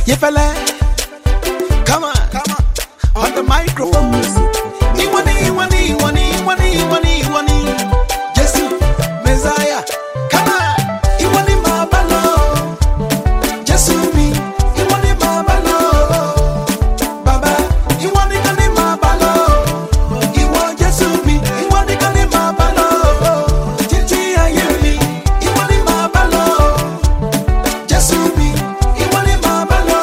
Yefele, come on the microphone. Iwani, Jesus, Messiah, come on. Iwani mabalo, Jesus mi. Iwani mabalo, Baba. Iwani kani mabalo, Iwa Jesus mi. Iwani kani mabalo, Titi ayemi. Iwani mabalo, Jesus mi. Iwani mabalo,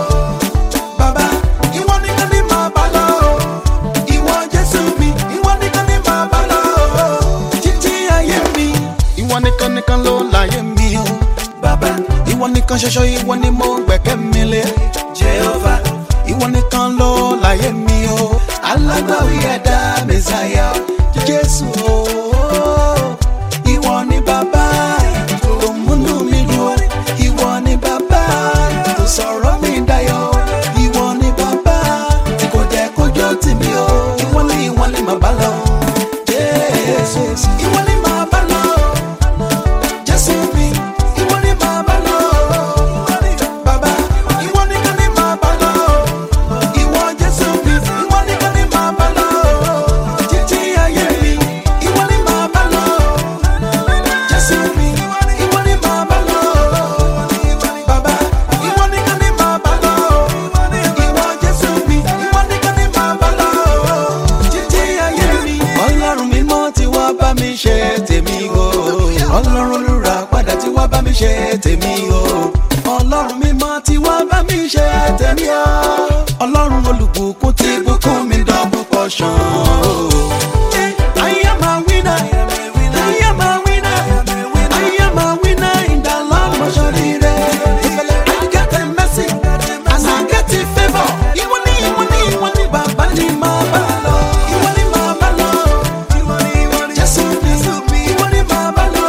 Baba. Iwani kani mabalo, Iwa Jesus mi. Iwani kani mabalo, Titi ayemi. Iwani kani kan lo láyé mi o, Baba. Ìwọ nìkan ṣoṣo, ìwọ ni mo gbẹ́kẹ̀ lé, Jehovah. Ìwọ nìkan ló láyé mi o, alágbàwí ẹ̀dá Mẹ́sáyà, Jésù o. Ìwọ ni bàbá tó múnú mi dùn, ìwọ ni bàbá tó sọ̀rọ̀ mi dayọ̀, ìwọ ni bàbá tí kò jẹ́ kójó tì mí o. Ìwọ ni màá bá lọ, Jésù. Ìwọ ni màá bá lọ, Jésù mi. Ìwọ ni màá bá lọ, Bàbá. Ìwọ nìkan ni màá bá lọ, ìwọ Jésù mi. Ìwọ nìkan ni màá bá lọ, títí ayé mi. Ìwọ ni màá bá lọ, Jésù mi. Ìwọ ni màá bá lọ, Bàbá. Ìwọ nìkan ni màá bá lọ, ìwọ Jésù mi. Ìwọ nìkan ni màá bá lọ, títí ayé mi. Ọlọ́run mímọ́ tí wá bá mi ṣe tèmi o, Ọlọ́run olùrà padà tí wá bá mi ṣe tèmi o, Ọlọ́run mímọ́ tí wá bá mi ṣe tèmi o, Ọlọ́run olùbùkún tí bùkún mi double portion o. I am a winner, I am a winner, I am a winner in the Lord mo ṣoríire. I get a mercy and I get a favour. Ìwọ ni bàbá ni màá bá lọ. Ìwọ ni màá bá lọ, Jésù mi. Ìwọ ni màá bá lọ,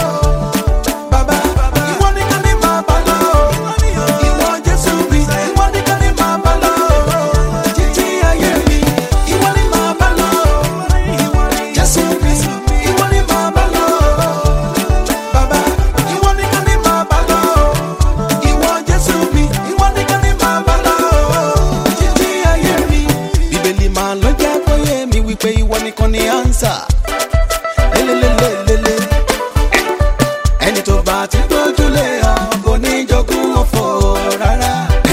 Bàbá. Ìwọ nìkan ni màá bá lọ, ìwọ Jésù mi. Ìwọ nìkan ni màá bá lọ, títí ayé mi. Ìwọ ni màá bá lọ, Jésù mi. Ìwọ ni màá bá lọ, Bàbá. Ìwọ nìkan ni màá bá lọ, ìwọ Jésù mi. Ìwọ nìkan ni màá bá lọ, títí ayé mi. Bíbélì máa lọ jẹ́ kó yé mi wípé ìwọ nìkan ni answer. Lélelélelélé. Ẹni tó bá ti gbójúlé ọ kò ní jogún ọ̀fọ̀ rárá.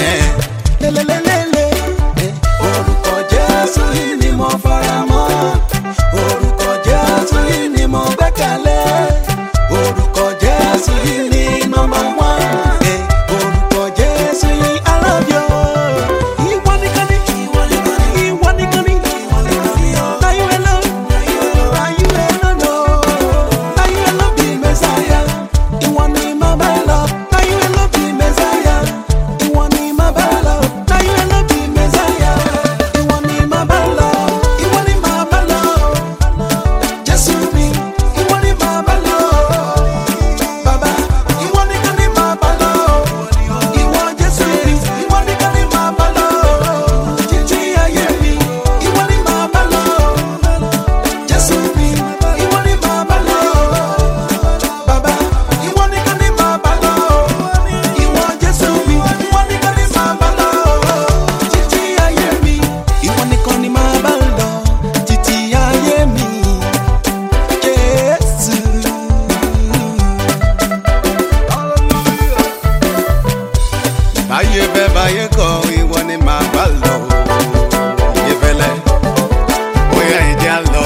Lélelélelé. Orúkọ Jésù yìí ni mo fara mọ́, orúkọ Jésù yìí ni mo gbẹ́kẹ̀lé, orúkọ Jésù yìí ni number one. Orúkọ Jésù yìí I love you. Ìwọ nìkan ni, ìwọ nìkan ni, ìwọ nìkan ni, ìwọ nìkan ni o. Now you alone, now you alone o. Now you alone be Messiah. Ìwọ ni màá bá lọ. Now you alone be Messiah. Ìwọ ni màá bá lọ. Now you alone be Messiah. Ìwọ ni màá bá lọ. Ìwọ ni màá bá lọ, Jésù mi. Ìwọ ni màá bá lọ, Bàbá. Ìwọ nìkan ni màá bá lọ, ìwọ Jésù mi. Ìwọ nìkan ni màá bá lọ, títí ayé mi. Ìwọ ni màá bá lọ, Jésù mi. Ìwọ ni màá bá lọ, Bàbá. Ìwọ nìkan ni màá bá lọ, ìwọ Jésù mi. Ìwọ nìkan ni màá bá lọ, títí ayé mi. Ìwọ nìkan ni màá bá lọ, títí ayé mi, Jésù. Báyé bẹ́ báyé kọ́, ìwọ ni màá bá lọ. Yefẹ́lẹ́, bóyá ìdí á lọ.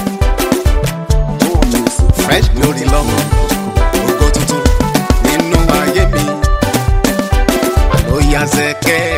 Fresh glory lọ́mọ, ògo tuntun nínú ayé mi. Àlóyà Zẹ̀kẹ́.